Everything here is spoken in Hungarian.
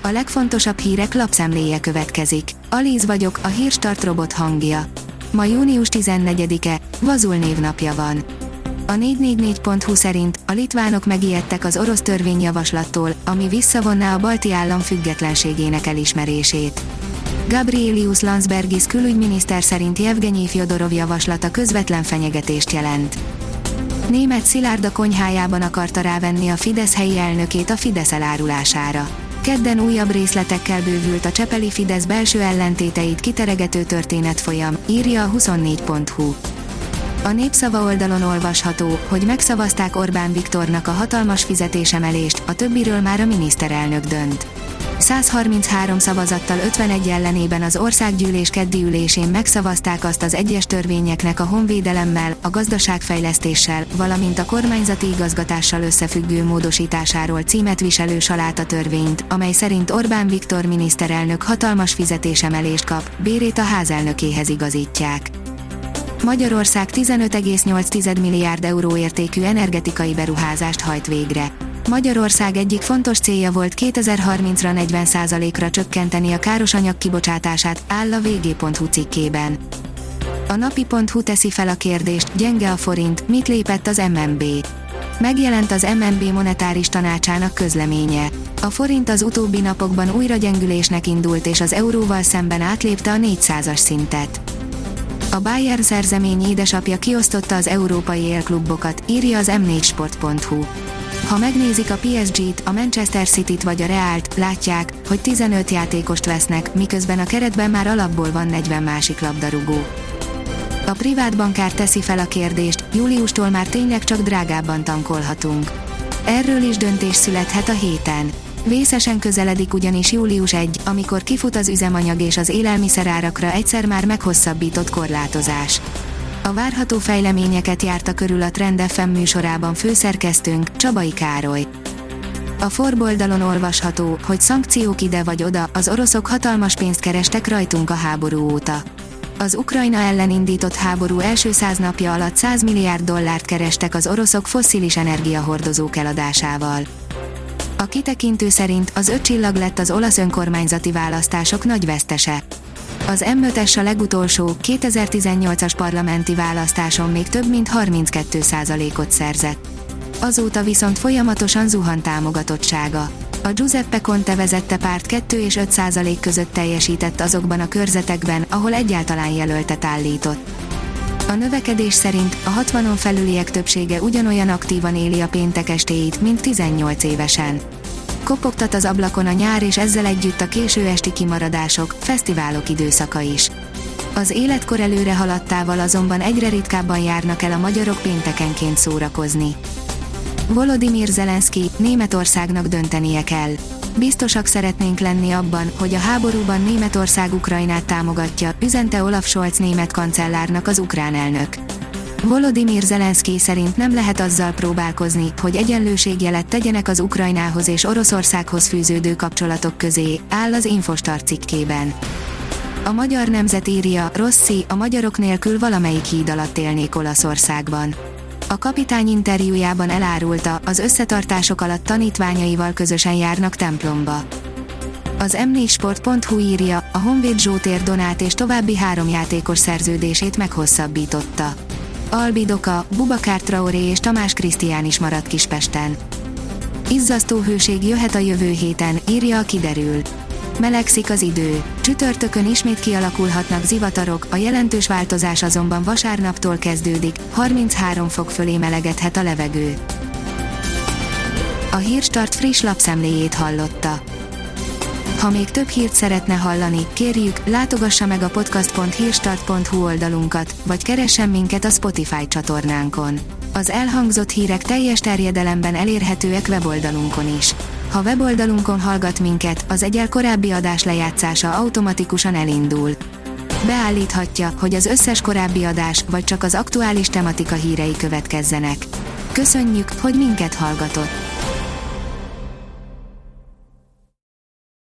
A legfontosabb hírek lapszemléje következik. Alíz vagyok, a Hírstart robot hangja. Ma június 14-e, Vazul névnapja van. A 444.hu szerint a litvánok megijedtek az orosz törvényjavaslattól, ami visszavonná a balti állam függetlenségének elismerését. Gabrielius Landsbergis külügyminiszter szerint Jevgenyi Fjodorov javaslata közvetlen fenyegetést jelent. Németh Szilárd a konyhájában akarta rávenni a Fidesz helyi elnökét a Fidesz elárulására. Kedden újabb részletekkel bővült a csepeli Fidesz belső ellentéteit kiteregető történetfolyam, írja a 24.hu. A Népszava oldalon olvasható, hogy megszavazták Orbán Viktornak a hatalmas fizetésemelést, a többiről már a miniszterelnök dönt. 133 szavazattal 51 ellenében az országgyűlés keddi ülésén megszavazták azt az egyes törvényeknek a honvédelemmel, a gazdaságfejlesztéssel, valamint a kormányzati igazgatással összefüggő módosításáról címet viselő salátatörvényt, amely szerint Orbán Viktor miniszterelnök hatalmas fizetésemelést kap, bérét a házelnökéhez igazítják. Magyarország 15,8 milliárd euró értékű energetikai beruházást hajt végre. Magyarország egyik fontos célja volt 2030-ra 40%-ra csökkenteni a károsanyag kibocsátását, áll a vg.hu cikkében. A napi.hu teszi fel a kérdést, gyenge a forint, mit lépett az MNB? Megjelent az MNB monetáris tanácsának közleménye. A forint az utóbbi napokban újra gyengülésnek indult és az euróval szemben átlépte a 400-as szintet. A Bayern szerzemény édesapja kiosztotta az európai élklubokat, írja az m4sport.hu. Ha megnézik a PSG-t, a Manchester City-t vagy a Realt, látják, hogy 15 játékost vesznek, miközben a keretben már alapból van 40 másik labdarúgó. A privát bankár teszi fel a kérdést, júliustól már tényleg csak drágábban tankolhatunk. Erről is döntés születhet a héten. Vészesen közeledik ugyanis július 1, amikor kifut az üzemanyag és az élelmiszerárakra egyszer már meghosszabbított korlátozás. A várható fejleményeket járta körül a Trend FM műsorában főszerkesztőnk, Csabai Károly. A Forbes oldalon olvasható, hogy szankciók ide vagy oda, az oroszok hatalmas pénzt kerestek rajtunk a háború óta. Az Ukrajna ellen indított háború első 100 napja alatt $100 milliárd kerestek az oroszok fosszilis energiahordozók eladásával. A kitekintő szerint az 5 csillag lett az olasz önkormányzati választások nagy vesztese. Az M5-es a legutolsó, 2018-as parlamenti választáson még több mint 32%-ot szerzett. Azóta viszont folyamatosan zuhan támogatottsága. A Giuseppe Conte vezette párt 2 és 5% között teljesített azokban a körzetekben, ahol egyáltalán jelöltet állított. A növekedés szerint a 60-on felüliek többsége ugyanolyan aktívan éli a péntek estéit, mint 18 évesen. Kopogtat az ablakon a nyár és ezzel együtt a késő esti kimaradások, fesztiválok időszaka is. Az életkor előre haladtával azonban egyre ritkábban járnak el a magyarok péntekenként szórakozni. Volodymyr Zelenszky, Németországnak döntenie kell. Biztosak szeretnénk lenni abban, hogy a háborúban Németország Ukrajnát támogatja, üzente Olaf Scholz német kancellárnak az ukrán elnök. Volodymyr Zelenszky szerint nem lehet azzal próbálkozni, hogy egyenlőségjelet tegyenek az Ukrajnához és Oroszországhoz fűződő kapcsolatok közé, áll az Infostart cikkében. A Magyar Nemzet írja, Rossi, a magyarok nélkül valamelyik híd alatt élnék Olaszországban. A kapitány interjújában elárulta, az összetartások alatt tanítványaival közösen járnak templomba. Az m4sport.hu írja, a Honvéd Zsótér Donát és további 3 játékos szerződését meghosszabbította. Albi Doka, Bubakár Traoré és Tamás Krisztián is maradt Kispesten. Izzasztó hőség jöhet a jövő héten, írja a Kiderül. Melegszik az idő. Csütörtökön ismét kialakulhatnak zivatarok, a jelentős változás azonban vasárnaptól kezdődik, 33 fok fölé melegedhet a levegő. A Hírstart friss lapszemléjét hallotta. Ha még több hírt szeretne hallani, kérjük, látogassa meg a podcast.hírstart.hu oldalunkat, vagy keressen minket a Spotify csatornánkon. Az elhangzott hírek teljes terjedelemben elérhetőek weboldalunkon is. Ha weboldalunkon hallgat minket, az egyel korábbi adás lejátszása automatikusan elindul. Beállíthatja, hogy az összes korábbi adás, vagy csak az aktuális tematika hírei következzenek. Köszönjük, hogy minket hallgatott!